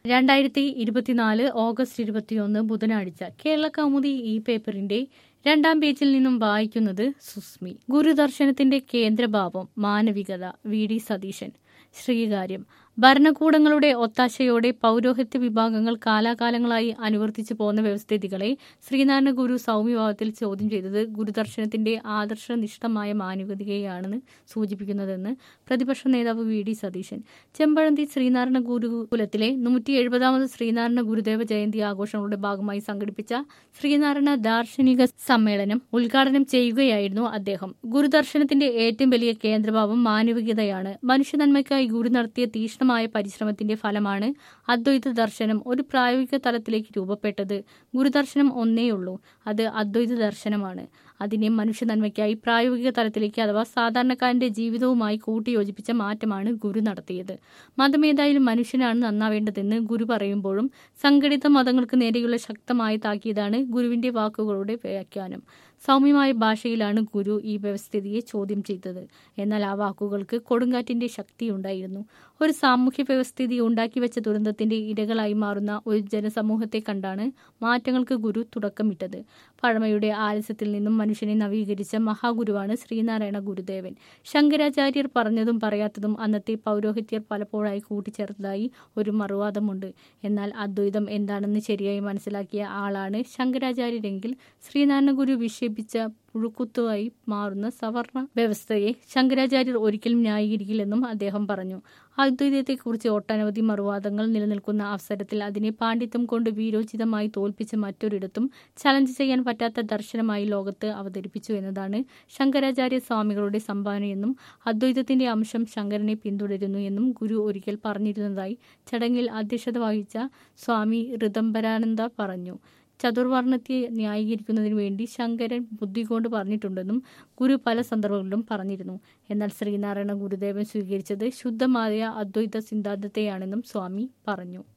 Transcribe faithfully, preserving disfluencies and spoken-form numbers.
രണ്ടായിരത്തി ഇരുപത്തിനാല് ഓഗസ്റ്റ് ഇരുപത്തിയൊന്ന് ബുധനാഴ്ച കേരള കൗമുദി ഈ പേപ്പറിന്റെ രണ്ടാം പേജിൽ നിന്നും വായിക്കുന്നത് സുസ്മി. ഗുരുദർശനത്തിന്റെ കേന്ദ്രഭാവം മാനവികത. V D Satheesan. ശ്രീകാര്യം. ഭരണകൂടങ്ങളുടെ ഒത്താശയോടെ പൗരോഹിത്യ വിഭാഗങ്ങൾ കാലാകാലങ്ങളായി അനുവർത്തിച്ചു പോന്ന വ്യവസ്ഥിതികളെ ശ്രീനാരായണ ഗുരു സൗമ്യഭാവത്തിൽ ചോദ്യം ചെയ്തത് ഗുരുദർശനത്തിന്റെ ആദർശനിഷ്ഠമായ മാനവികതയെയാണെന്ന് സൂചിപ്പിക്കുന്നതെന്ന് പ്രതിപക്ഷ നേതാവ് വി ഡി സതീശൻ. ചെമ്പഴന്തി ശ്രീനാരായണ ഗുരുകുലത്തിലെ നൂറ്റി എഴുപതാമത് ശ്രീനാരായണ ഗുരുദേവ ജയന്തി ആഘോഷങ്ങളുടെ ഭാഗമായി സംഘടിപ്പിച്ച ശ്രീനാരായണ ദാർശനിക സമ്മേളനം ഉദ്ഘാടനം ചെയ്യുകയായിരുന്നു അദ്ദേഹം. ഗുരുദർശനത്തിന്റെ ഏറ്റവും വലിയ കേന്ദ്രഭാവം മാനവികതയാണ്. മനുഷ്യനന്മയ്ക്കായി ഗുരു നടത്തിയ തീഷ്ണ പരിശ്രമത്തിന്റെ ഫലമാണ് അദ്വൈത ദർശനം ഒരു പ്രായോഗിക തലത്തിലേക്ക് രൂപപ്പെട്ടത്. ഗുരുദർശനം ഒന്നേയുള്ളൂ, അത് അദ്വൈത ദർശനമാണ്. അതിനെ മനുഷ്യ നന്മയ്ക്കായി പ്രായോഗിക തലത്തിലേക്ക് അഥവാ സാധാരണക്കാരന്റെ ജീവിതവുമായി കൂട്ടിയോജിപ്പിച്ച മാറ്റമാണ് ഗുരു നടത്തിയത്. മതമേതായാലും മനുഷ്യനാണ് നന്നാവേണ്ടതെന്ന് ഗുരു പറയുമ്പോഴും സംഘടിത മതങ്ങൾക്ക് നേരെയുള്ള ശക്തമായ താക്കീതാണ് ഗുരുവിന്റെ വാക്കുകളുടെ വ്യാഖ്യാനം. സൗമ്യമായ ഭാഷയിലാണ് ഗുരു ഈ വ്യവസ്ഥിതിയെ ചോദ്യം ചെയ്തത്. എന്നാൽ ആ വാക്കുകൾക്ക് കൊടുങ്കാറ്റിന്റെ ശക്തിയുണ്ടായിരുന്നു. ഒരു സാമൂഹ്യ വ്യവസ്ഥിതി ഉണ്ടാക്കിവെച്ച ദുരന്തത്തിന്റെ ഇരകളായി മാറുന്ന ഒരു ജനസമൂഹത്തെ കണ്ടാണ് മാറ്റങ്ങൾക്ക് ഗുരു തുടക്കമിട്ടത്. പഴമയുടെ ആലസ്യത്തിൽ നിന്നും മനുഷ്യനെ നവീകരിച്ച മഹാഗുരുവാണ് ശ്രീനാരായണ ഗുരുദേവൻ. ശങ്കരാചാര്യർ പറഞ്ഞതും പറയാത്തതും അന്നത്തെ പൗരോഹിത്യർ പലപ്പോഴായി കൂട്ടിച്ചേർത്തതായി ഒരു മറുവാദമുണ്ട്. എന്നാൽ അദ്വൈതം എന്താണെന്ന് ശരിയായി മനസ്സിലാക്കിയ ആളാണ് ശങ്കരാചാര്യരെങ്കിൽ ശ്രീനാരായണ ഗുരു വിക്ഷേപിച്ച പുഴുക്കുത്തുവായി മാറുന്ന സവർണ വ്യവസ്ഥയെ ശങ്കരാചാര്യർ ഒരിക്കലും ന്യായീകരിക്കില്ലെന്നും അദ്ദേഹം പറഞ്ഞു. അദ്വൈതത്തെക്കുറിച്ച് ഒട്ടനവധി മറുവാദങ്ങൾ നിലനിൽക്കുന്ന അവസരത്തിൽ അതിനെ പാണ്ഡിത്യം കൊണ്ട് വീരോചിതമായി തോൽപ്പിച്ച് മറ്റൊരിടത്തും ചലഞ്ച് ചെയ്യാൻ പറ്റാത്ത ദർശനമായി ലോകത്ത് അവതരിപ്പിച്ചു എന്നതാണ് ശങ്കരാചാര്യ സ്വാമികളുടെ സംഭാവനയെന്നും അദ്വൈതത്തിന്റെ അംശം ശങ്കരനെ പിന്തുടരുന്നു എന്നും ഗുരു ഒരിക്കൽ പറഞ്ഞിരുന്നതായി ചടങ്ങിൽ അധ്യക്ഷത വഹിച്ച സ്വാമി ഋതംബരാനന്ദ പറഞ്ഞു. ചതുർവർണ്ണത്തെ ന്യായീകരിക്കുന്നതിനു വേണ്ടി ശങ്കരൻ ബുദ്ധി കൊണ്ട് പറഞ്ഞിട്ടുണ്ടെന്നും ഗുരു പല സന്ദർഭങ്ങളിലും പറഞ്ഞിരുന്നു. എന്നാൽ ശ്രീനാരായണ ഗുരുദേവൻ സ്വീകരിച്ചത് ശുദ്ധമായ അദ്വൈത സിദ്ധാന്തത്തെയാണെന്നും സ്വാമി പറഞ്ഞു.